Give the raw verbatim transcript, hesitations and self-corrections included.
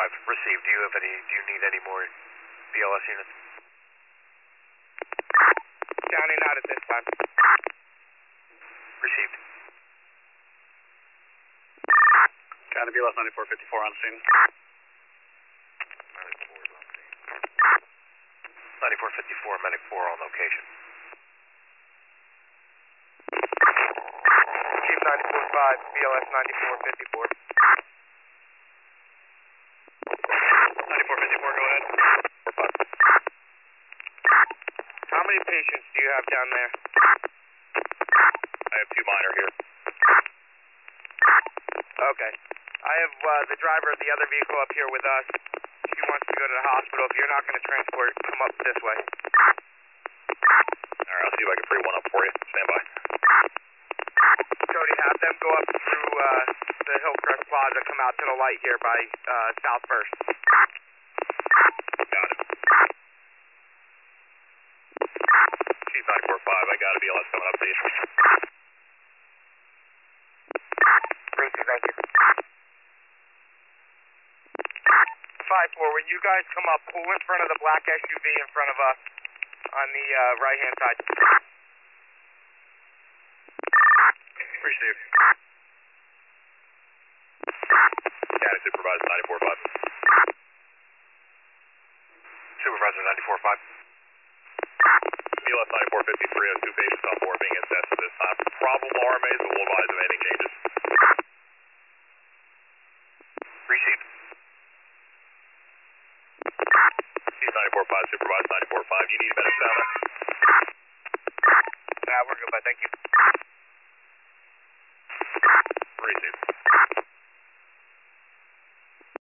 five. Received. Do you have any, do you need any more B L S units? County, not at this time. Received. County B L S ninety-four fifty-four on scene. ninety-four fifty-four, medic four on location. Chief ninety-four five, B L S ninety-four fifty-four. ninety-four fifty-four, go ahead. How many patients do you have down there? I have two minor here. Okay. I have uh, the driver of the other vehicle up here with us. He wants to go to the hospital. If you're not going to transport, come up this way. Alright, I'll see if I can free one up for you. Stand by. Cody, have them go up through uh, the Hillcrest Plaza, come out to the light here by uh, South First. Got it. Chief ninety-four five, I got a B L S coming up to you. Gracie, thank you. five four, when you guys come up, pull in front of the black S U V in front of us on the uh, right-hand side. Received. County Supervisor ninety-four five. Supervisor ninety-four five. B L S ninety-four fifty-three has two patients on board being assessed at this time. Probable R M As, but we'll advise of any changes. Received. Chief ninety-four five, Supervisor ninety-four five. You need medics down there? Nah, we're good, bud. Thank you. Received.